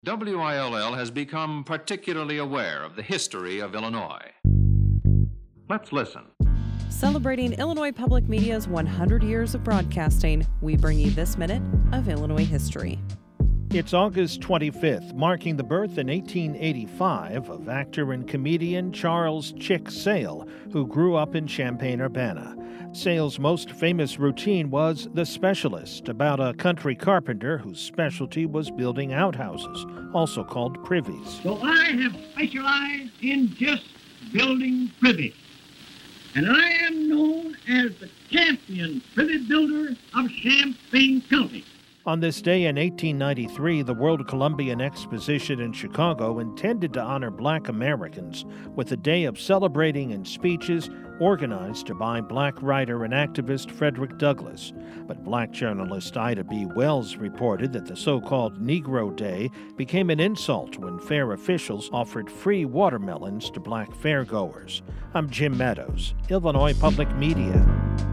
WILL has become particularly aware of the history of Illinois. Let's listen. Celebrating Illinois Public Media's 100 years of broadcasting, we bring you this minute of Illinois history. It's August 25th, marking the birth in 1885 of actor and comedian Charles "Chick" Sale, who grew up in Champaign-Urbana. Sale's most famous routine was The Specialist, about a country carpenter whose specialty was building outhouses, also called privies. So I have specialized in just building privies. And I am known as the champion privy builder of Champaign County. On this day in 1893, the World Columbian Exposition in Chicago intended to honor Black Americans with a day of celebrating and speeches organized by Black writer and activist Frederick Douglass. But Black journalist Ida B. Wells reported that the so-called Negro Day became an insult when fair officials offered free watermelons to Black fairgoers. I'm Jim Meadows, Illinois Public Media.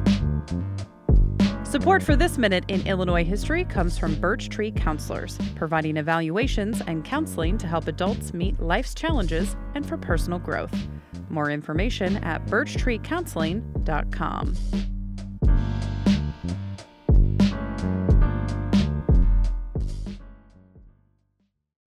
Support for this minute in Illinois history comes from Birch Tree Counselors, providing evaluations and counseling to help adults meet life's challenges and for personal growth. More information at birchtreecounseling.com.